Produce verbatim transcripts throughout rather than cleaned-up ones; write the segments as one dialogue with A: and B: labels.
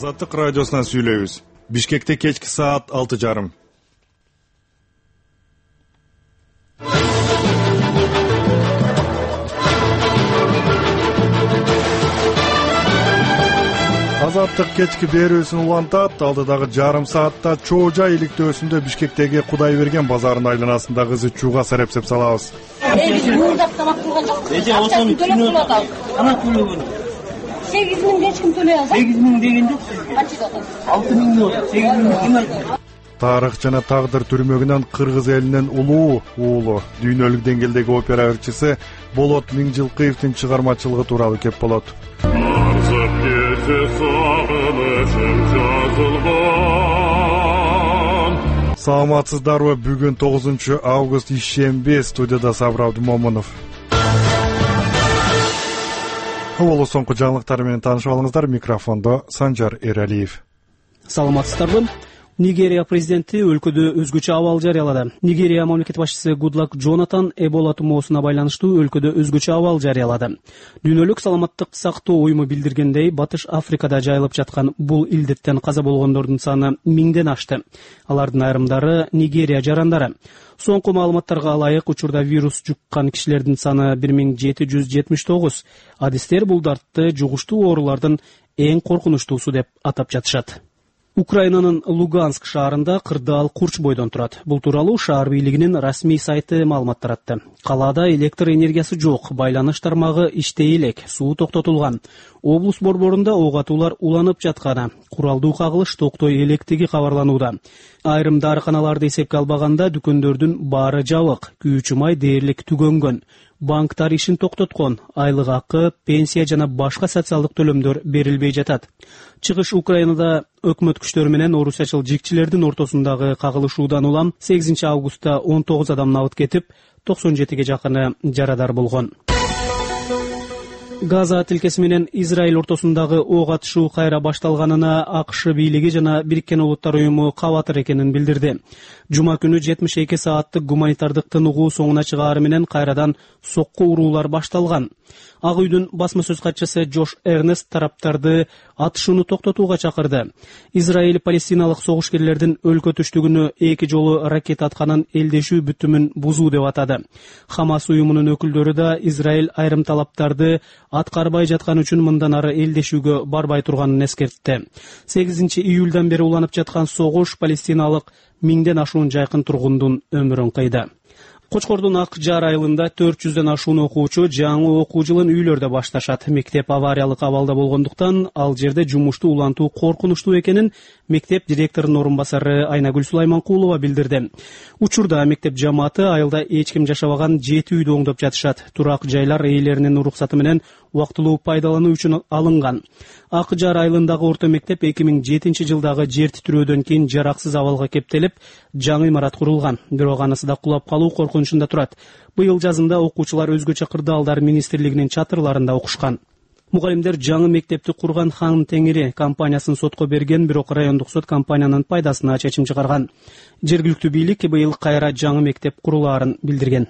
A: Азаттык радиосунан сүйлөйбүз. Бишкекте кечки саат алты жарым. Азаттык кечки берүүсүн улантат. Алдыдагы жарым саатта Чоожа иликтөөсүндө Бишкектеги Кудайберген базарынын айланасындагы ызы-чууга серепсеп салабыз.
B: Эже мурдап тамак кылган жок. Эже ошону төлөп атат. Кана төлөгөн? сегиз миң эч ким төлөй алса? сегиз миң деген жок. Канча атат? алты миң болот. сегиз миң ким айтат?
A: Тарых жана тагдыр түрмөгүнөн Кыргыз элинин улуу уулу, дүйнөлүк деңгээлдеги опера ырчысы Болот Миңжилкыевдин чыгармачылыгы тууралуу кеп болот. Саламатсыздарбы? Бүгүн тогузунчу август ишемби. Студияда Сабыр Абдымомунов. Боло соңку жаңылыктар менен таанышып алыңыздар. Микрофондо Санжар Эралиев.
C: Саламатсыздарбы? Нигерия президенти өлкөдө өзгөчө абал жарыялады. Нигерия мамлекет башчысы Гудлак Джонатан Эбола тумоосуна байланыштуу өлкөдө өзгөчө абал жарыялады. Дүйнөлүк саламаттык сактоо уюму билдиргендей, Батыш Африкада жайылып жаткан бул илдеттен каза болгондордун саны миңден ашты. Алардын айрымдары Нигерия жарандары. Соңку маалыматтарга ылайык, учурда вирус жуккан кишилердин саны бир миң жети жүз жетимиш тогуз. Адистер бул дартты жугуштуу оорулардын эң коркунучтуусу деп атап жатышат. Украинанын Луганск шаарында кырдаал курч бойдон турат. Бул тууралуу шаар бийлигинин расмий сайты маалымат таратты. Калаада электр энергиясы жок, байланыш тармагы иштей элек, суу токтотулган. Облус борборунда ок атуулар уланып жатканы, куралдуу кагылыш токтой электиги кабарланууда. Айрым дарыканаларды эсепке албаганда дүкөндөрдүн баары жабык, күйүүчү май дээрлик түгөнгөн. Банктар ишин токтоткон, айлык акы, пенсия жана башка социалдык төлөмдөр берилбей жатат. Чыгыш Украинада өкмөт күчтөрү менен орусячыл жикчилердин ортосундагы кагылышуудан улам сегизинчи августта он тогуз адам набыт кетип, токсон жетиге жакыны жарадар болгон. Газа тилкеси менен Израиль ортосундагы ок атышуу кайра башталганына АКШ бийлиги жана Бириккен Улуттар уюму кабатыр экенин билдирди. Жума күнү жетимиш эки сааттык гуманитардык тыныгуу соңуна чыгаары менен кайрадан сокку уруулар башталган. Ак үйдүн басма сөз катчысы Джош Эрнест тараптарды атышууну токтотууга чакырды. Израиль палестиналык согушкерлердин өлкө түштүгүнө эки жолу ракета атканын элдешүү бүтүмүн бузуу деп атады. Хамас уюмунун өкүлдөрү да Израиль айрым талаптарды аткарбай жаткан үчүн мындан ары элдешүүгө барбай турганын эскертти. сегизинчи июлдан бери уланып жаткан согуш палестиналык миңден ашуун жайкын тургундун өмүрүн кыйды. Кочкордун Ак Жар айылында төрт жүздөн ашуун окуучу жаңы окуу жылын үйлөрдө башташат. Мектеп авариялык абалда болгондуктан ал жерде жумушту улантуу коркунучтуу экенин мектеп директорунун орун басары Айнагүл Сулайманкулова билдирди. Учурда мектеп жамааты айылда эч ким жашабаган жети үйдү оңдоп жатышат. Турак жайлар ээлеринин уруксаты менен убактылуу пайдалануу үчүн алынган. Ак Жар айылындагы орто мектеп эки миң жетинчи жылдагы жер титирөөдөн кийин жараксыз абалга кептелип, жаңы имарат курулган. Бирок анысы да кулап калуу коркунучунда турат. Быйыл жазында окуучулар өзгөчө кырдаалдар министрлигинин чатырларында окушкан. Мугалимдер жаңы мектепти курган Хан Теңири компаниясын сотко берген, бирок райондук сот компаниянын пайдасына чечим чыгарган. Жергиликтүү бийлик быйыл кайра жаңы мектеп курулаарын билдирген.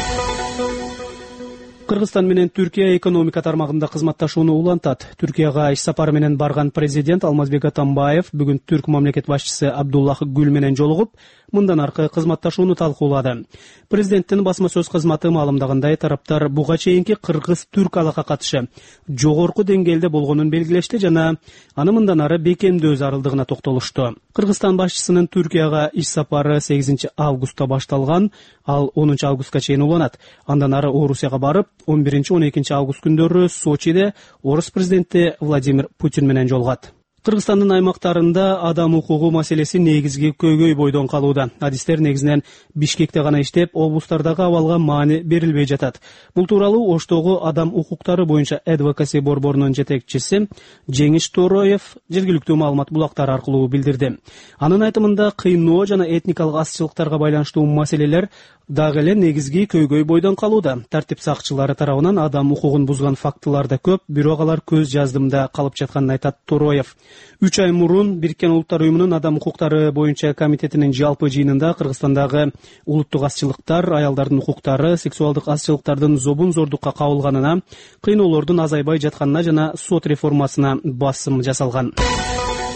C: Кыргызстан менен Түркия экономика тармагында кызматташууну улантат. Түркияга иш сапары менен барган президент Алмазбек Атамбаев бүгүн түрк мамлекет башчысы Абдуллах Гүл менен жолугуп, мындан аркы кызматташууну талкуулады. Президенттин басма сөз кызматы маалымдагандай, тараптар буга чейинки кыргыз-түрк алака катышы жогорку деңгээлде болгонун белгилешти жана аны мындан ары бекемдөө зарылдыгына токтолушту. Кыргызстан башчысынын Түркияга иш сапары сегизинчи августта башталган, ал онунчу августка чейин уланат. Андан ары Орусияга барып, он биринчи он экинчи август күндөрү Сочиде орус президенти Владимир Путин менен жолугат. Кыргызстандын аймактарында адам укугу маселеси негизги көйгөй бойдон калууда. Адистер негизинен Бишкекте гана иштеп, облустардагы абалга маани берилбей жатат. Бул тууралуу Оштогу адам укуктары боюнча адвокаси борборунун жетекчиси Жеңиш Тороев жергиликтүү маалымат булактары аркылуу билдирди. Анын айтымында кыйноо жана этникалык азчылыктарга байланыштуу маселелер дагы эле негизги көйгөй бойдон калууда. Тартип сакчылары тарабынан адам укугун бузган фактылар да көп, бирок алар көз жаздымда калып жатканын айтат Тороев. үч ай мурун Бириккен Улуттар уюмунун адам укуктары боюнча комитетинин жалпы жыйынында Кыргызстандагы улуттук азчылыктар, аялдардын укуктары, сексуалдык азчылыктардын зобун зордукка кабылганына, кыйноолордун азайбай жатканына жана сот реформасына басым жасалган.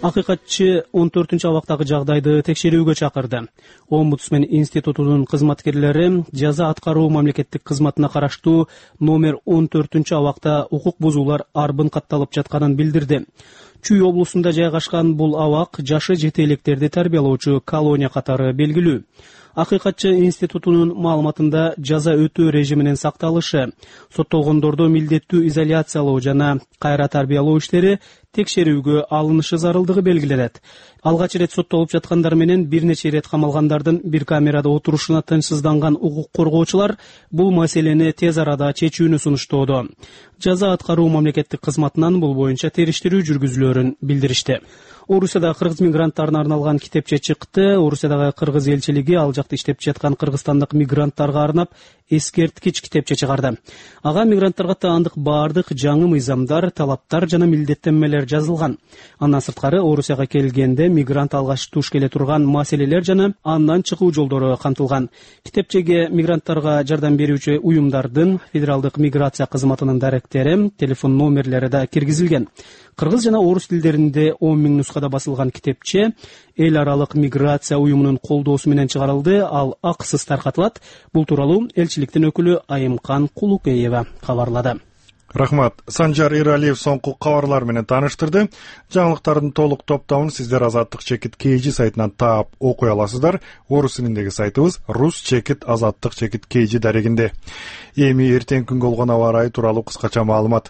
C: Акыйкатчы он төртүнчү абактагы жагдайды текшерүүгө чакырды. Омбудсмен институтунун кызматкерлери жаза аткаруу мамлекеттик кызматына караштуу номер он төртүнчү абакта укук бузуулар арбын катталып жатканын билдирди. Чүй облусунда жайгашкан бул абак жашы жете электерди тарбиялоочу колония катары белгилүү. Акыйкатчы институтунун маалыматында жаза өтөө режиминин сакталышы, соттолгондорду милдеттүү изоляциялоо жана кайра тарбиялоо иштери текшерүүгө алынышы зарылдыгы белгиленет. Алгач ирет соттолуп жаткандар менен бир нече ирет камалгандардын бир камерада отурушуна тынчсызданган укук коргоочулар бул маселени тез арада чечүүнү сунуштоодо. Жаза аткаруу мамлекеттик кызматынан бул боюнча териштирүү жүргүзүлөөрүн билдиришти. Орусияда кыргыз мигранттарына арналган китепче чыкты. Орусиядагы кыргыз элчилиги ал жакта иштеп жаткан кыргызстандык мигранттарга арнап эскерткич китепче чыгарды. Ага мигранттарга таандык баардык жаңы мыйзамдар, талаптар жана милдеттенмелер жазылган. Андан сырткары Орусияга келгенде мигрант алгач туш келе турган маселелер жана андан чыгуу жолдору камтылган. Китепчеге мигранттарга жардам берүүчү уюмдардын, федералдык миграция кызматынын даректери, телефон номерлери да киргизилген. Кыргыз жана орус тилдеринде он миң нускада басылган китепче эл аралык миграция уюмунун колдоосу менен чыгарылды, ал акысыз таркатылат. Бул тууралуу элчиликтин өкүлү Айымкан Кулукеева кабарлады.
A: Рахмат. Санжар Иралиев соңку кабарлар менен тааныштырды. Жаңылыктардын толук топтомун сиздер Азаттык чекит kg сайтынан таап окуй аласыздар. Орус тилиндеги сайтыбыз рус чекит азаттык чекит kg дарегинде. Эми эртең күнгө болгон аба ырайы тууралуу кыскача маалымат.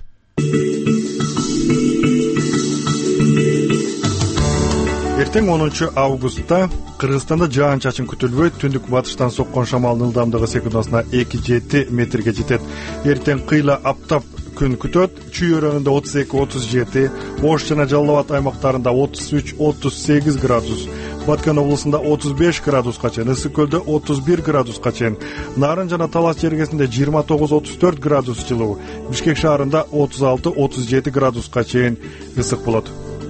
A: Эртең онунчу августта Кыргызстанда жаан-чачын күтүлбөй, түндүк батыштан соккон шамалдын ылдамдыгы секундасына эки жети метрге жетет. Эртең кыйла аптап күн күтөт. Чүй өрөөнүндө отуз эки отуз жети, Ош жана Жалал Абад аймактарында отуз үч отуз сегиз градус, Баткен облусунда отуз беш градуска чейин, Ысык көлдө отуз бир градуска чейин, Нарын жана Талас жергесинде жыйырма тогуз отуз төрт градус жылуу, Бишкек шаарында отуз алты отуз жети градуска чейин ысык болот.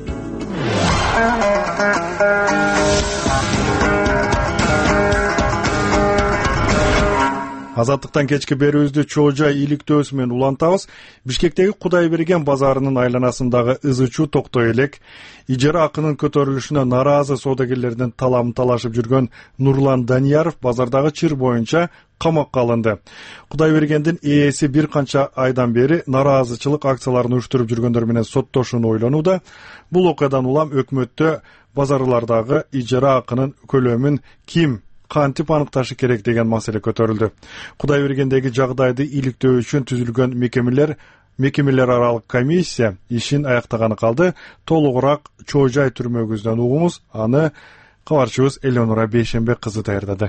A: Азаттыктан кечки берүүбүздү Чоо Жай иликтөөсү менен улантабыз. Бишкектеги Кудайберген базарынын айланасындагы ызы-чуу токтой элек. Ижара акынын көтөрүлүшүнө наразы соодагерлердин таламын талашып жүргөн Нурлан Данияров базардагы чыр боюнча камакка алынды. Кудайбергендин ээси бир канча айдан бери нараазычылык акцияларын уюштуруп жүргөндөр менен соттошууну ойлонууда. Бул окуядан улам өкмөттө базарлардагы ижара акынын көлөмүн ким кантип аныкташы керек деген маселе көтөрүлдү. Кудайбергендеги жагдайды иликтөө үчүн түзүлгөн мекемелер мекемелер аралык комиссия ишин аяктаганы калды. Толугураак Чоо Жай түрмөгүздөн угубуз, аны кабарчыбыз Элеонора Бейшембек кызы даярдады.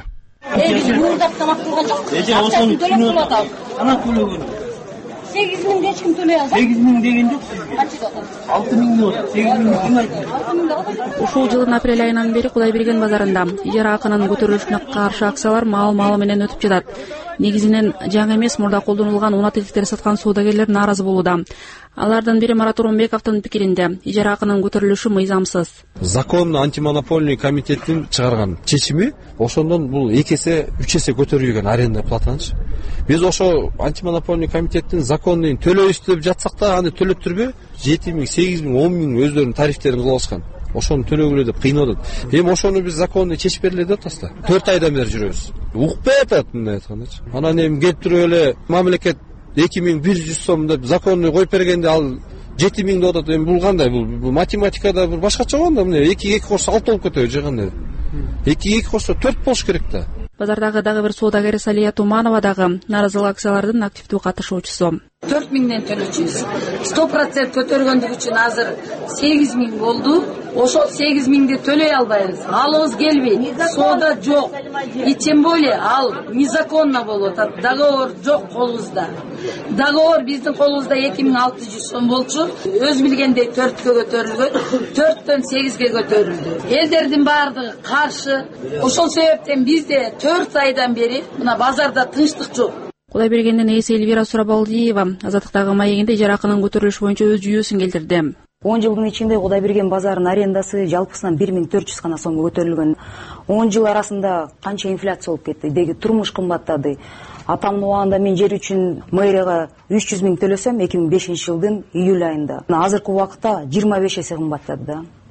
B: сегиз миңди эч ким төлөй албайт. сегиз миң деген жок. Канча атат? алты миң болот. сегиз миң ким айтты? алты миң да болот.
D: Ушул жылдын апрель айынан бери Кудайберген базарында ижара акынын көтөрүлүшүнө каршы акциялар маал-маалы менен өтүп жатат. Негизинен жаңы эмес, мурда колдонулган унат-этиктер саткан соодагерлер нааразы болууда. Алардын бири Марат Оронбековдун пикиринде, ижара акынын көтөрүлүшү мыйзамсыз.
E: Закон антимонопольный комитеттин чыгарган чечими, ошондон бул эки эсе, үч эсе көтөрүлгөн аренда платанычы. Биз ошо антимонопольный комитеттин законун төлөйбүз деп жатсак да, аны төлөп турбай, жети миң, сегиз миң, он миң өздөрүнүн тарифтерин кылып алышкан. Ошону төлөгүлө деп кыйнап атат. Эми ошону биз законду чечип бергиле деп атасызда. төрт айдан бери жүрөбүз. Укпай атат мындай айткандачы. Анан эми келип туруп эле мамлекет эки миң бир жүз сом деп законду коюп бергенде ал жети миң деп атат. Эми бул кандай? Бул математикада бир башкача болгондо, мына эки эки кошсо алты болуп кетеби же кандай? эки эки кошсо төрт болуш керек да.
D: Базардагы дагы бир соодагер Салия Туманова дагы нааразылык акциялардын активдүү катышуучусу.
F: төрт миңден төлөчүбүз. сто процент көтөргөндүк үчүн азыр сегиз миң болду. Ошол сегиз миңди төлөй албайбыз. Алыбыз келбейт. Соода жок. И тем более ал незаконно болуп атат. Договор жок колубузда. Договор биздин колубузда эки миң алты жүз сом болчу. Өз билгендей төрткө көтөрүлгөн. төрттөн сегизге көтөрүлдү. Элдердин баардыгы каршы. Ошол себептен бизде төрт айдан бери мына базарда тынчтык жок.
D: Кудайбергендин ээси Эльвира Сурабалдиева Азаттыктагы маегинде ижара акынын көтөрүлүшү боюнча өз жүйөсүн келтирди.
G: он жылдын ичинде Кудайберген базарынын арендасы жалпысынан бир миң төрт жүз гана сомго көтөрүлгөн. он жыл арасында канча инфляция болуп кетти, деги турмуш кымбаттады. Атамдын убагында мен жер үчүн мэрияга үч жүз миң төлөсөм эки миң бешинчи жылдын июль айында. Азыркы убакытта жыйырма беш эсе кымбаттады да.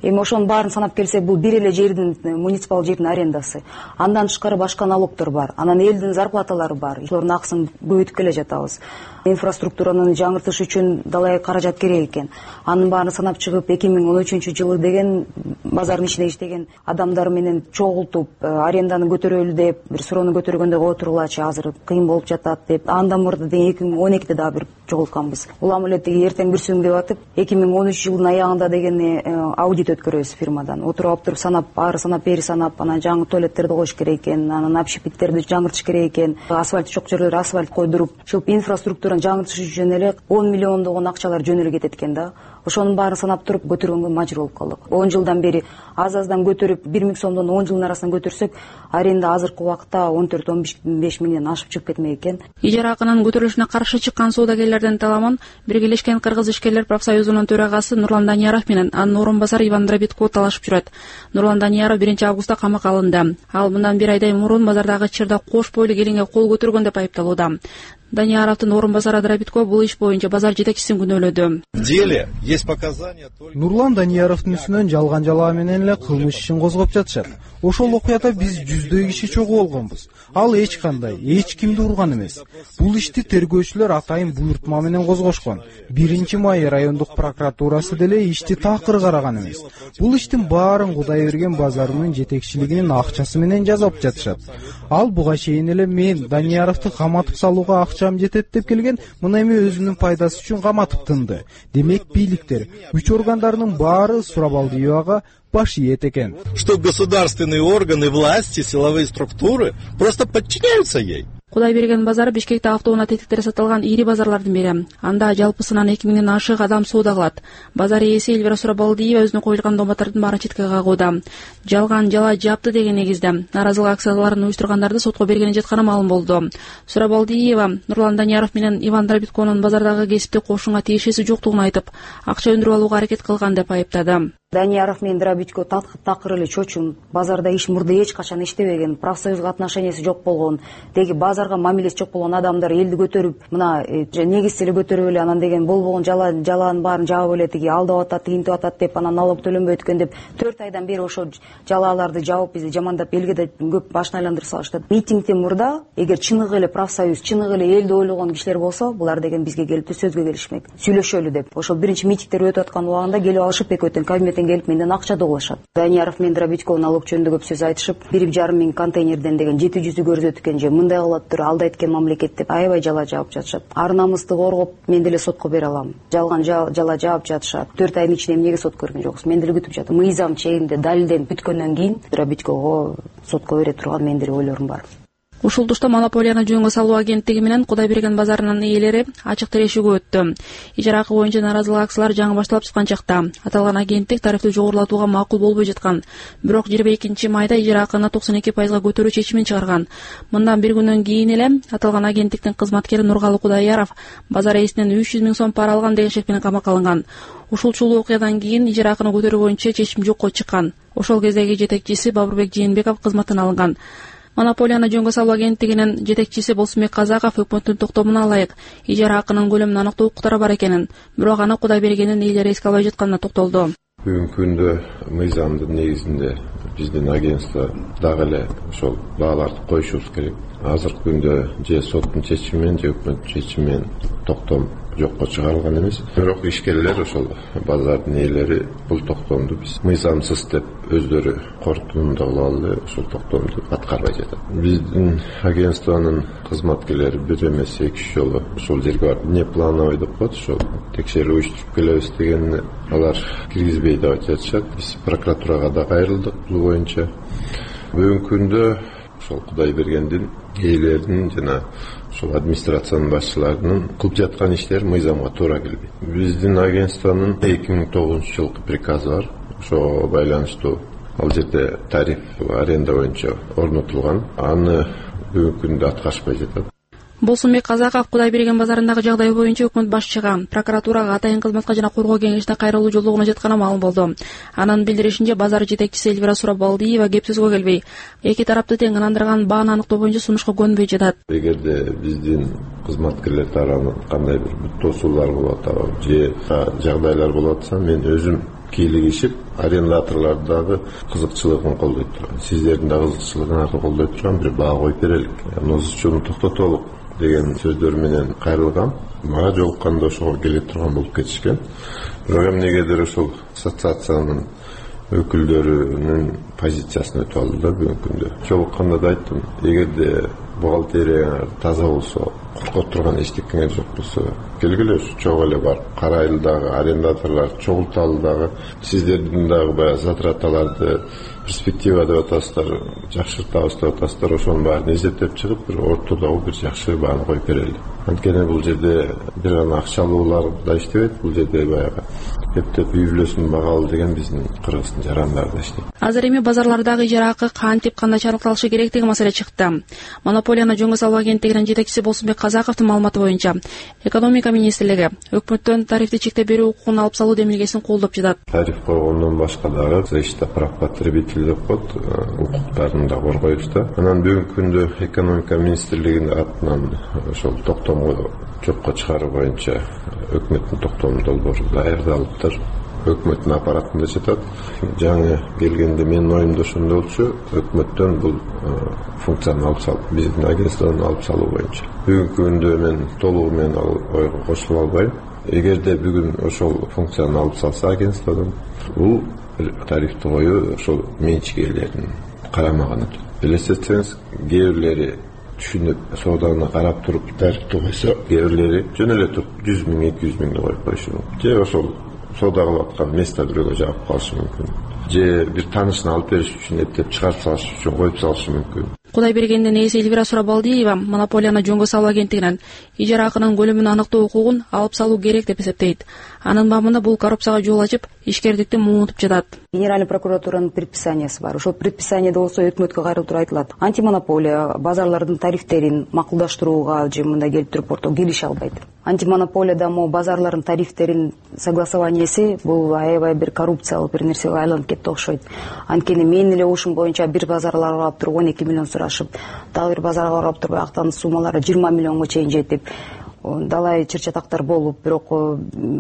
G: эми ошонун баарын санап келсек, бул бир эле жердин, муниципал жердин арендасы. Андан тышкары башка налогдор бар. Анан элдин зарплаталары бар. Ошолордун акысын көбөйтүп келе жатабыз. Инфраструктураны жаңыртыш үчүн далай каражат керек экен. Анын баарын санап чыгып, эки миң он үчүнчү жылы деген базардын ичинде иштеген адамдар менен чогултуп, аренданы көтөрөлү деп, бир суроону көтөргөндө отургулачы, азыр кыйын болуп жатат деп. Андан мурда деген эки миң он экиде дагы бир чогултканбыз. Улам эле тиги эртең бир сүм деп атып, эки миң он үч жылдын аягында деген аудит өткөрөбүз фирмадан. Отуруп алып туруп санап, ары санап, бери санап, анан жаңы туалеттерди коюш керек экен, анан общепиттерди жаңыртыш керек экен, асфальт жок жерлерге асфальт койдуруп, ушул инфраструктураны жаңыртыш үчүн эле он миллиондогон акчалар жөн эле кетет экен да. Ошонун баарын санап туруп көтөргөнгө мажбур болуп калдык. он жылдан бери аз-аздан көтөрүп, бир миң сомдон он жылдын арасынан көтөрсөк, аренда азыркы убакта он төрт он беш миңден ашып чыгып кетмек экен.
D: Ижара акынын көтөрүлүшүнө каршы чыккан соодагерлердин таламын Биргелешкен Кыргыз ишкерлер профсоюзунун төрагасы Нурлан Данияров менен анын орун басары Иван Дробитко талашып жүрөт. Нурлан Данияров биринчи августта камакка алынды. Ал мындан бир айдай мурун базардагы чырда кош бойлуу келинге кол көтөргөн деп айыпталууда. Данияровдун орун басары Дробитко бул иш боюнча базар жетекчисин күнөөлөдү.
H: В деле есть показания только
I: Нурлан Данияровдун үстүнөн жалган жалаа менен эле кылмыш ишин козгоп жатышат. Ошол окуяда биз жүздөй киши чогуу болгонбуз. Ал эч кандай, эч кимди урган эмес. Бул ишти тергөөчүлөр атайын буйртма менен козгошкон. биринчи май райондук прокуратурасы деле ишти такыр караган эмес. Бул иштин баарын Кудайберген базарынын жетекчилигинин акчасы менен жазып жатышат. Ал буга чейин эле мен Данияровду каматып салууга акчам жетет деп келген, мына эми өзүнүн пайдасы үчүн каматып тынды. Демек бийликтер, күч органдарынын баары Сурабалдиевага баш ийет экен.
H: Что государственные органы власти, силовые структуры просто подчиняются ей.
D: Кудайберген базары Бишкекте автоунаа тетиктери сатылган ири базарлардын бири. Анда жалпысынан эки миңден ашык адам соода кылат. Базар ээси Эльвира Сурабалдиева өзүнө коюлган дооматтардын баарын четке кагууда. Жалган жала жапты деген негизде нааразылык акцияларын уюштургандарды сотко бергени жатканы маалым болду. Сурабалдиева Нурлан Данияров менен Иван Дробитконун базардагы кесипти кошунга тиешеси жоктугун айтып, акча өндүрүп алууга аракет кылган деп айыптады.
G: Данияров менен Дробитко такыр эле чочун, базарда иш мурда эч качан иштебеген, профсоюзга отношенияси жок болгон, деги базарга мамилеси жок болгон адамдар элди көтөрүп, мына негиз эле көтөрүп эле анан деген болбогон жала жалаанын баарын жаап эле тиги алдап атат, тигинтип атат деп, анан налог төлөнбөйт экен деп төрт айдан бери ошо жалааларды жаап бизди жамандап элге да көп башын айландырып салышты. Митингден мурда эгер чыныгы эле профсоюз, чыныгы эле элди ойлогон кишилер болсо, булар деген бизге келип сөзгө келишмек, сүйлөшөлү деп. Ошол биринчи митингдер өтүп аткан убагында келип алышып Бекөтөн кабинеттен келип менден акча доголошот. Данияров менен Дробитко налог жөнүндө көп сөз айтышып, бир жарым миң контейнерден деген жети жүзү көрсөтүп экен же мындай кылаптыр, алдайт экен мамлекет деп аябай жала жаап жатышат. Ар намысты коргоп, мен деле сотко бере алам. Жалган жала жаап жатышат. төрт айдын ичинде эмнеге сот көргөн жоксуз? Мен деле күтүп жатам. Мыйзам чегинде далилденип бүткөндөн кийин Дробиткого сотко бере турган мен деле ойлорум бар.
D: Ушул тушта монополияны жөнгө салуу агенттиги менен Кудайберген базарынын ээлери ачык тирешүүгө өттү. Ижара акы боюнча нааразылык акциялар жаңы башталып чыккан чакта аталган агенттик тарифти жогорулатууга макул болбой жаткан. Бирок жыйырма экинчи майда ижара акыны токсон эки пайызга көтөрүү чечимин чыгарган. Мындан бир күндөн кийин эле аталган агенттиктин кызматкери Нургалы Кудайяров базар ээсинен үч жүз миң сом пара алган деген шек менен камакка алынган. Ушул чулуу окуядан кийин ижара акыны көтөрүү боюнча чечим жокко чыккан. Ошол кездеги жетекчиси Бабурбек Жээнбеков кызматтан алынган. Монополияны жөнгө салуу агенттигинин жетекчиси Болсунбек Казаков өкмөттүн токтомуна ылайык ижара акынын көлөмүн аныктоо укуктары бар экенин, бирок аны Кудайбергендин ээлери эске албай жатканына токтолду.
J: Бүгүнкү күндө мыйзамдын негизинде биздин агентство дагы эле ошол бааларды коюшубуз керек. Азыркы күндө же соттун чечими менен же өкмөттүн чечими менен токтом жокко чыгарылган эмес. Бирок ишкерлер ошол базардын ээлери бул токтомду биз мыйзамсыз деп өздөрү корутундо кылалы, ошол токтомду аткарбай жатат. Биздин агентствонун кызматкерлери бир эмес эки үч жолу ошол жерге барып не плановый деп коет, ошол текшерүү уюштуруп келебиз дегенде алар киргизбей деп жатышат. Биз прокуратурага да кайрылдык бул боюнча. Бүгүнкү күндө ошол Кудайбергендин ээлеринин жана ошол администрациянын башчыларынын кылып жаткан иштери мыйзамга туура келбейт. Биздин агентствонун эки миң тогузунчу жылкы приказы бар. Ошого байланыштуу ал жерде тариф аренда боюнча орнотулган. Аны бүгүнкү күндө аткарышпай жатат.
D: Болсунбек Казаков Кудайберген базарындагы жагдай боюнча өкмөт башчыга, прокуратурага, атайын кызматка жана коргоо кеңешине кайрылуу жолдогуна жатканы маалым болду. Анын билдиришинче базар жетекчиси Эльвира Сурабалдиева кеп сөзгө келбей, эки тарапты тең ынандырган бааны аныктоо боюнча сунушка көнбөй жатат.
J: Эгерде биздин кызматкерлер тарабынан кандай бир тосуулар болуп атабы же жагдайлар болуп атса, мен өзүм кийлигишип, арендаторлор дагы кызыкчылыгын колдой турган, сиздердин да кызыкчылыгыңарды колдой турган бир баа коюп берелик. Нозучуну токтотолук деген сөздөр менен кайрылгам. Мага жолукканда ошого келе турган болуп кетишкен. Бирок эмнегедир ошол ассоциациянын өкүлдөрүнүн позициясына өтүп алды да бүгүнкү күндө. Жолукканда да айттым, эгерде бухгалтерия таза болсо, коркот турган эчтекеңер жок болсо, келгиле чогуу эле бар. Карайлы дагы арендаторлор чогулталы дагы, сиздердин дагы баягы затраталарды перспектива деп атасыздар, жакшыртабыз деп атасыздар, ошонун баарын эзептеп чыгып, бир ортодогу бир жакшы бааны коюп берели. Анткени бул жерде бир гана акчалуулар да иштебейт, бул жерде баягы эптеп үй бүлөсүн багалы деген биздин кыргыздын жарандары да иштейт.
D: Азыр эми базарлардагы ижара акы кантип кандай чаралыкталышы керек деген маселе чыкты. Монополияны жөнгө салуу агенттигинин жетекчиси Болсунбек Казаковдун маалыматы боюнча, экономика министрлиги өкмөттөн тарифти чектеп берүү укугун алып салуу демилгесин колдоп жатат.
J: Тариф койгондон башка дагы защита прав потребителей деп коет, укуктарын да коргойбуз да. Анан бүгүнкү күндө экономика министрлигинин атынан ошол токтомго жокко чыгаруу боюнча өкмөттүн токтом долбоору даярдалыптыр. Өкмөттүн аппаратында жатат. Жаңы келгенде менин оюмда ошондой болчу, өкмөттөн бул функцияны алып салып, биздин агентстводон алып салуу боюнча. Бүгүнкү күндө мен толугу менен ойго кошула албайм. Эгерде бүгүн ошол функцияны алып салса агентстводон, бул тарифти коюу ошол менчик ээлеринин карамагына өтөт. Элестетсеңиз, кээ бирлери түшүнүп, сооданы карап туруп тарифти койсо, кээ бирлери жөн эле туруп жүз миң, эки жүз миңди коюп коюшу мүмкүн. Же ошол соода кылып аткан место бирөөгө жаап калышы мүмкүн. Же бир таанышына алып бериш үчүн эптеп чыгарып салыш үчүн коюп салышы мүмкүн.
D: Кудайбергендин ээси Элвира Сурабалдиева монополияны жөнгө салуу агенттигинен ижара акынын көлөмүн аныктоо укугун алып салуу керек деп эсептейт. Анын бабында бул коррупцияга жол ачып, ишкердикти муунтуп жатат.
G: Генеральный прокуратуранын предписаниясы бар. Ошол предписанияда болсо өкмөткө кайрылып туруп айтылат. Антимонополия базарлардын тарифтерин макулдаштырууга же мындай келип туруп ортого келише албайт. Антимонополияда могу базарлардын тарифтерин согласованиясы бул аябай бир коррупциялык бир нерсеге айланып кетти окшойт. Анткени менин эле ушум боюнча бир базарларга барып туруп он эки миллион сурашып, дагы бир базарга барып туруп аяктан суммалары жыйырма миллионго чейин жетип, далай чыр-чатактар болуп, бирок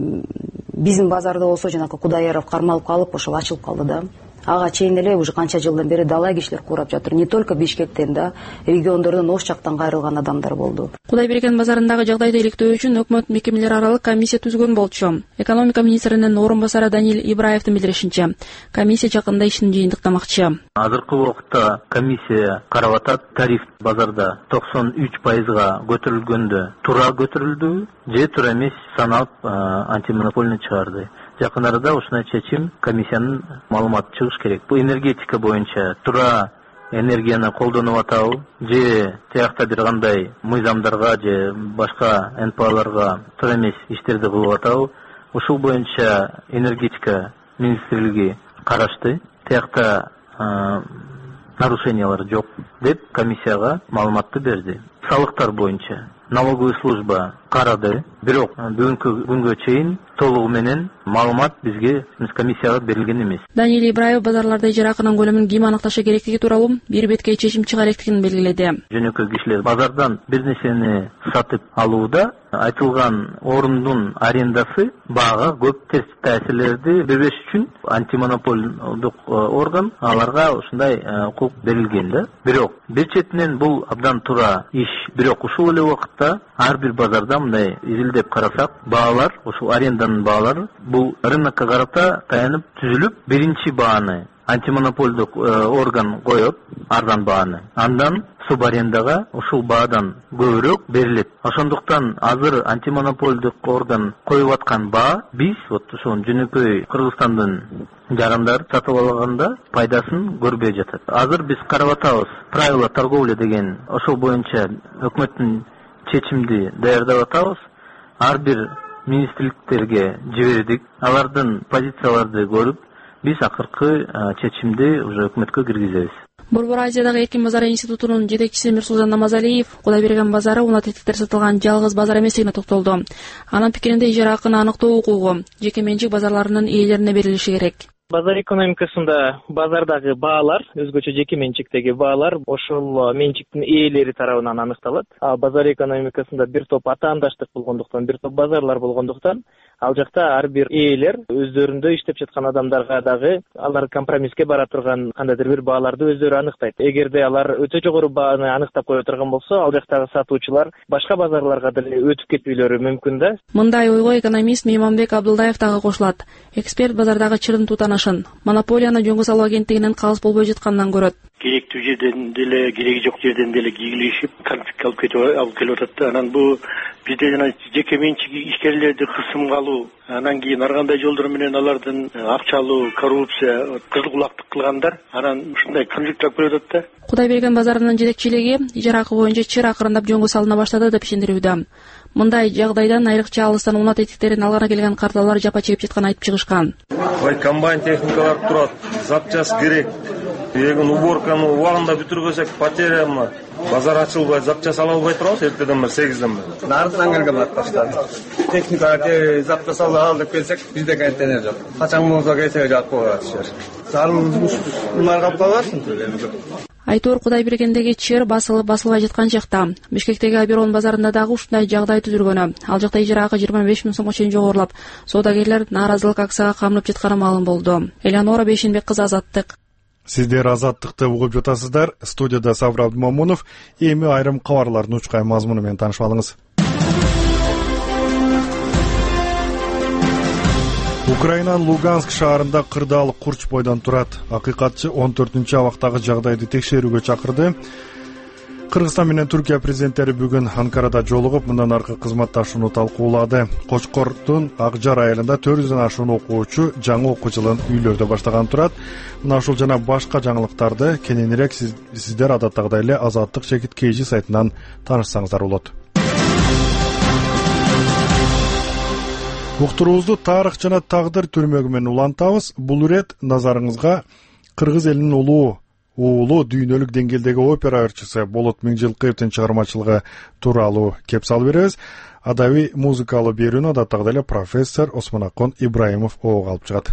G: биздин базарда болсо жанакы Кудайяров кармалып калып, ошол ачылып калды да. Ага чейин эле уже канча жылдан бери далай кишилер курап жатыр. Не только Бишкектен да, региондордон ош жактан кайрылган адамдар болду.
D: Кудайберген базарындагы жагдайды иликтөө үчүн өкмөт мекемелер аралык комиссия түзгөн болчу. Экономика министринин орун басары Даниил Ибраевдин билдиришинче, комиссия жакында ишин жыйынтыктамакчы.
K: Азыркы убакытта комиссия карап атат. Тариф базарда токсон үч пайызга көтөрүлгөндө туура көтөрүлдү же туура эмес саналып антимонопольный чыгарды. Жакын арада ушундай чечим комиссиянын маалыматы чыгыш керек. Бул энергетика боюнча туура энергияны колдонуп атабы же тиякта бир кандай мыйзамдарга же башка эн пэ аларга туура эмес иштерди кылып атабы, ушул боюнча энергетика министрлиги карашты. Тиякта нарушениялар жок деп комиссияга маалыматты берди. Салыктар боюнча налоговый служба карады, бирок бүгүнкү күнгө чейин толугу менен маалымат бизге комиссияга берилген эмес.
D: Даниил Ибраев базарларда ижара акынын көлөмүн ким аныкташы керектиги тууралуу бир бетке чечим чыгар эректигин белгиледи.
K: Жөнөкөй кишилер базардан бир нерсени сатып алууда айтылган орундун арендасы баага көп терс таасирлерди бербеш үчүн антимонополдук орган аларга ушундай укук берилген да. Бирок бир четинен бул абдан туура иш. Бирок ушул эле убакытта ар бир базарда мындай изилдеп карасак, баалар, ушул аренданын баалары бул рынокко карата таянып түзүлүп, биринчи бааны антимонопольдук орган коет, арзан бааны. Андан субарендага ушул баадан көбүрөөк берилет. Ошондуктан азыр антимонопольдук орган коюп аткан баа биз вот ушул жөнөкөй Кыргызстандын жарандар сатып алганда пайдасын көрбөй жатат. Азыр биз карап атабыз. Правила торговли деген ошол боюнча өкмөттүн чечимди даярдап атабыз. Ар бир министрликтерге жибердик. Алардын позицияларды көрүп, биз акыркы чечимди уже өкмөткө киргизебиз.
D: Борбор Азиядагы эркин базар институтунун жетекчиси Мирсулзан Намазалиев Кудайберген базары унатектиктер сатылган жалгыз базар эместигине токтолду. Анын пикиринде ижара акыны аныктоо укугу жеке менчик базарларынын ээлерине берилиши керек.
L: Базар экономикасында базардагы баалар, өзгөчө жеке менчиктеги баалар ошол менчиктин ээлери тарабынан аныкталат. А базар экономикасында бир топ атаандаштык болгондуктан, бир топ базарлар болгондуктан, ал жакта ар бир ээлер өздөрүндө иштеп жаткан адамдарга дагы алар компромисске бара турган кандайдыр бир бааларды өздөрү аныктайт. Эгерде алар өтө жогору бааны аныктап кое турган болсо, ал жактагы сатуучулар башка базарларга деле өтүп кетпейлери мүмкүн да.
D: Мындай ойго экономист Мейманбек Абдылдаев дагы кошулат. Эксперт базардагы чырын тутанышын монополияны жөнгө салуу агенттигинен калыс болбой жатканынан көрөт.
M: Керектүү жерден деле, кереги жок жерден деле кийлешип, конфликтке алып кетип алып келип атат да. Анан бул бизде жана жеке менчик ишкерлерди кысымга алуу, анан кийин ар кандай жолдор менен алардын акча алуу, коррупция, кызыл кулактык кылгандар, анан ушундай конфликт алып келип атат да.
D: Кудайберген базарынын жетекчилиги ижара акы боюнча чыр акырындап жөнгө салына баштады деп ишендирүүдө. Мындай жагдайдан айрыкча алыстан унат этиктерин алганы келген карталар жапа чегип жатканын айтып чыгышкан.
N: Ой, комбайн техникалар турат, запчас керек. Эгин уборканы убагында бүтүрбөсөк потеря мына. Базар ачылбай, запчас ала албай турабыз эртеден бери сегизден бери.
O: Нардынан келген баштады. Техникага запчас ала ал деп келсек, бизде контейнер жок. Качан болсо келсе жатып коёбуз. Зарылыбыз улар капталарсың төлөмгө.
D: Айтор Кудайбергендеги чыр басылып басылбай жаткан жакта Бишкектеги Аберон базарында дагы ушундай жагдай түзүлгөнү. Ал жакта ижара акы жыйырма беш миң сомго чейин жогорулап, соодагерлер нааразылык акцияга камынып жатканы маалым болду. Элеонора Бейшенбек кызы, Азаттык.
A: Сиздер Азаттыкты угуп жатасыздар. Студияда Сабыр Абдымомунов. Эми айрым кабарлардын учкай мазмуну менен таанышып алыңыз. Украинанын Луганск шаарында кырдаал курч бойдон турат. Акыйкатчы он төртүнчү абактагы жагдайды текшерүүгө чакырды. Кыргызстан менен Түркия президенттери бүгүн Анкарада жолугуп, мындан аркы кызматташууну талкуулады. Кочкордун Ак Жар айылында төрт жүздөн ашуун окуучу жаңы окуу жылын үйлөрдө баштаган турат. Мына ушул жана башка жаңылыктарды кененирээк сиздер адаттагыдай эле Азаттык чекит кей жи сайтынан таанышсаңыздар болот. Уктуруубузду тарых жана тагдыр түрмөгү менен улантабыз. Бул ирет назарыңызга кыргыз элинин улуу уулу дүйнөлүк деңгээлдеги опера ырчысы Болот Миңжилкыевдин чыгармачылыгы тууралуу кеп салып беребиз. Адабий музыкалуу берүүнү адаттагыдай эле профессор Осмонакон Ибраимов ого алып чыгат.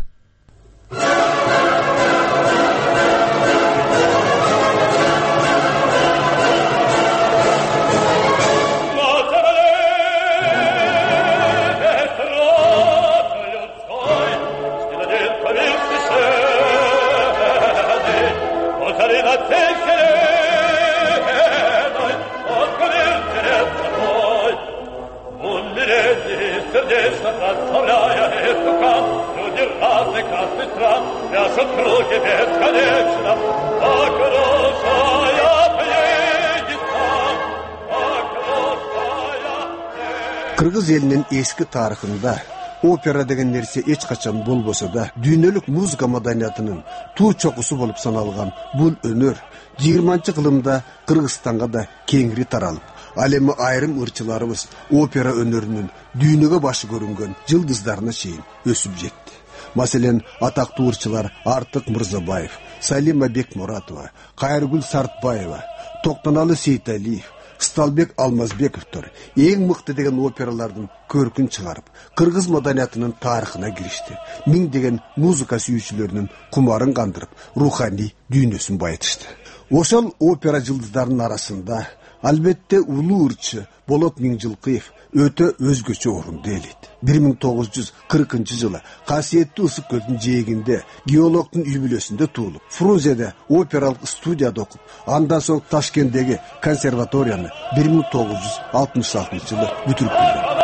P: Кыргыз элинин эски тарыхында опера деген нерсе эч качан болбосо да, дүйнөлүк музыка маданиятынын туу чокусу болуп саналган бул өнөр жыйырманчы кылымда Кыргызстанга да кеңири таралып, ал эми айрым ырчыларыбыз опера өнөрүнүн дүйнөгө башы көрүнгөн жылдыздарына чейин өсүп жетти. Маселен, атактуу ырчылар Артык Мырзабаев, Салима Бекмуратова, Кайыргүл Сартбаева, Токтоналы Сейталиев, Сталбек Алмазбековдор эң мыкты деген опералардын көркүн чыгарып, кыргыз маданиятынын тарыхына киришти. Миң деген музыка сүйүүчүлөрүнүн кумарын кандырып, руханий дүйнөсүн байытышты. Ошол опера жылдыздарынын арасында албетте улуу ырчы Болот Миңжилкыев өтө өзгөчө орунду ээлейт. бир миң тогуз жүз кыркынчы жылы касиеттүү Ысык көлдүн жээгинде геологдун үй бүлөсүндө туулуп, Фрунзеде опералык студияда окуп, андан соң Ташкенттеги консерваторияны бир миң тогуз жүз алтымыш алтынчы жылы бүтүрүп келген.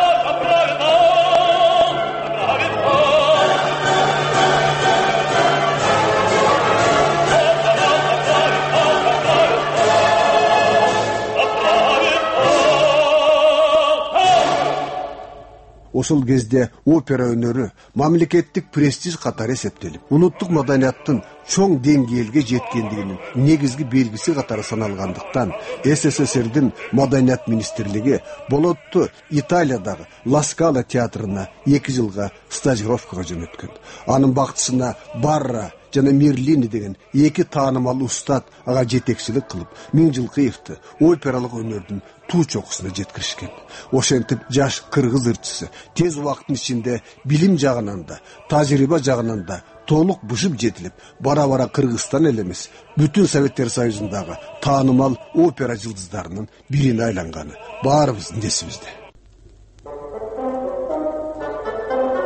P: Ошол кезде опера өнөрү мамлекеттик престиж катары эсептелип, улуттук маданияттын чоң деңгээлге жеткендигинин негизги белгиси катары саналгандыктан СССРдин маданият министрлиги Болотту Италиядагы Ла Скала театрына эки жылга стажировкага жөнөткөн. Анын бактысына Барра жана Мерлини деген эки таанымал устат ага жетекчилик кылып, Миңжилкыевди опералык өнөрдүн туу чокусуна жеткиришкен. Ошентип жаш кыргыз ырчысы тез убакыттын ичинде билим жагынан да, тажрыйба жагынан да толук бышып жетилип, бара-бара Кыргызстан эле эмес, бүтүн Советтер Союзундагы таанымал опера жылдыздарынын бирине айланганы баарыбыздын эсибизде.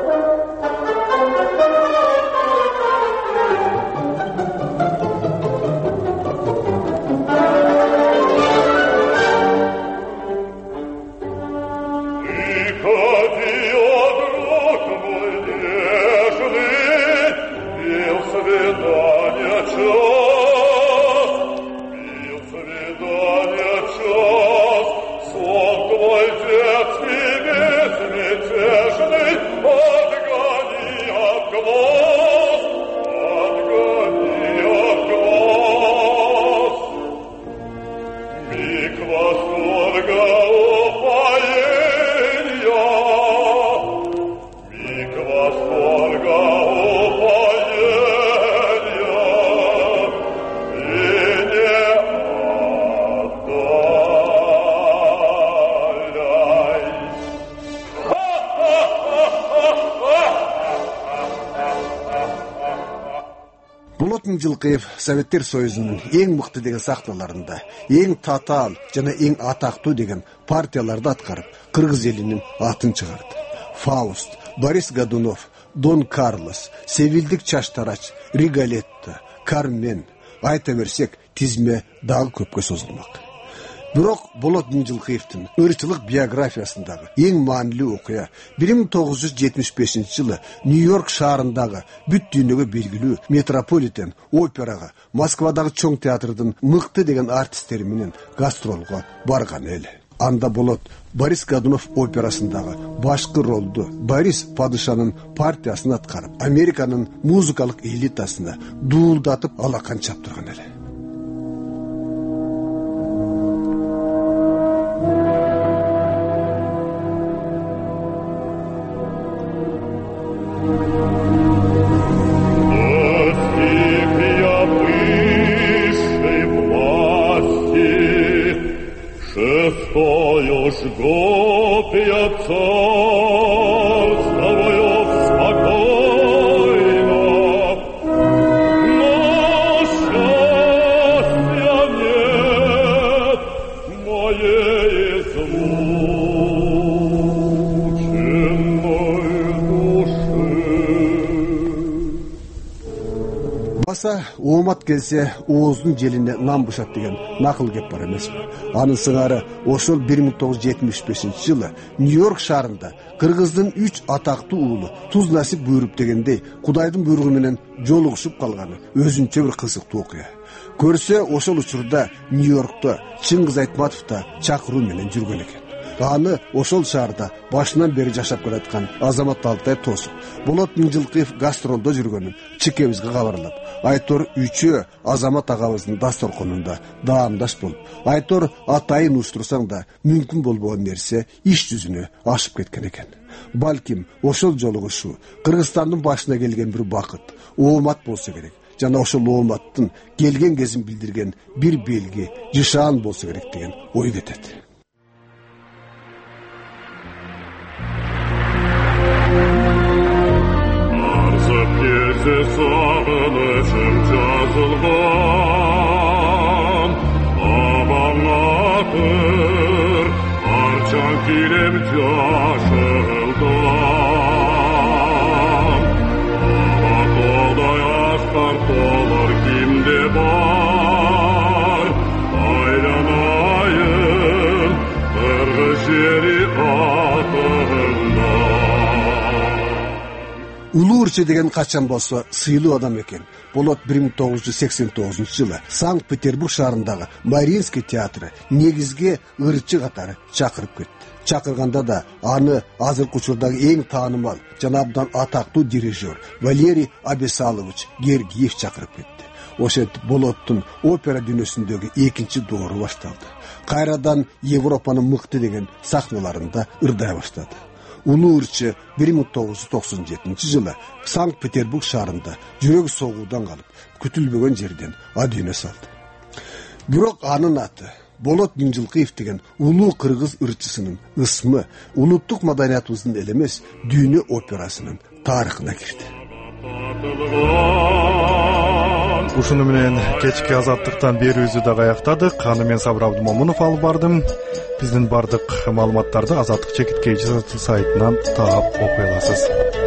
P: Болот Миңжилкыев Советтер Союзунун эң мыкты деген сахналарында, эң татаал жана эң атактуу деген партияларды аткарып, кыргыз элинин атын чыгарды. Фауст, Борис Годунов, Дон Карлос, Севилдик Чаштарач, Риголетто, Кармен, айта берсек, тизме дагы көпкө созулмак. Бирок Болот Миңжилкыевдин ырчылык биографиясындагы эң маанилүү окуя бир миң тогуз жүз жетимиш бешинчи жылы Нью-Йорк шаарындагы бүт дүйнөгө белгилүү Метрополитен операга Москвадагы чоң театрдын мыкты деген артисттери менен гастролго барган эле. Анда Болот Борис Годунов операсындагы башкы ролду Борис падышанын партиясын аткарып, Американын музыкалык элитасына дуулдатып алакан чаптырган эле.
Q: Жгут я царствую спокойно, но счастья нет моей измученной души.
P: Баса оомат келсе ооздун желине нан бышат деген накыл кеп бар эмеспи? Анын сыңары ошол бир миң тогуз жүз жетимиш бешинчи жылы Нью-Йорк шаарында кыргыздын үч атактуу уулу туз насип буйруп дегендей Кудайдын буйругу менен жолугушуп калганы өзүнчө бир кызыктуу окуя. Көрсө ошол учурда Нью-Йоркто Чыңгыз Айтматов да чакыруу менен жүргөн экен. Аны ошол шаарда башынан бери жашап келаткан Азамат Алтай тосуп, Болот Миңжилкыев гастролдо жүргөнүн чекебизге кабарлап, Айтор үчөө Азамат агабыздын дасторконунда даамдаш болуп, Айтор атайын уштурсаң да мүмкүн болбогон нерсе иш жүзүнө ашып кеткен экен. Балким ошол жолугушуу Кыргызстандын башына келген бир бакыт, оомат болсо керек. Жана ошол ооматтын келген кезин билдирген бир белги, жышаан болсо керек деген ой кетет.
Q: Sağınışım жазылған Абаңатыр арчан килем жашылдан Ағатодай астар толыр кимде бар Айланайын қырғыз жери атында
P: Улуу ырчы деген качан болсо сыйлуу адам экен. Болот бир миң тогуз жүз сексен тогузунчу жылы Санкт-Петербург шаарындагы Мариинский театры негизги ырчы катары чакырып кетти. Чакырганда да аны азыркы учурдагы эң таанымал жана абдан атактуу дирижер Валерий Абесалович Гергиев чакырып кетти. Ошентип Болоттун опера дүйнөсүндөгү экинчи доору башталды. Кайрадан Европанын мыкты деген сахналарында ырдай баштады. Улуу ырчы бир миң тогуз жүз токсон жетинчи жылы Санкт-Петербург шаарында жүрөк согуудан калып, күтүлбөгөн жерден адүйнө салды. Бирок анын аты Болот Миңжилкыев деген улуу кыргыз ырчысынын ысмы улуттук маданиятыбыздын эле эмес, дүйнө операсынын тарыхына кирди.
A: Ушуну менен кечки азаттыктан берүүбүздү да аяктадык. Аны мен Сабыр Абдымомунов алып бардым. Биздин бардык маалыматтарды Азаттык чекиткейчи сайтынан таап окуй аласыз.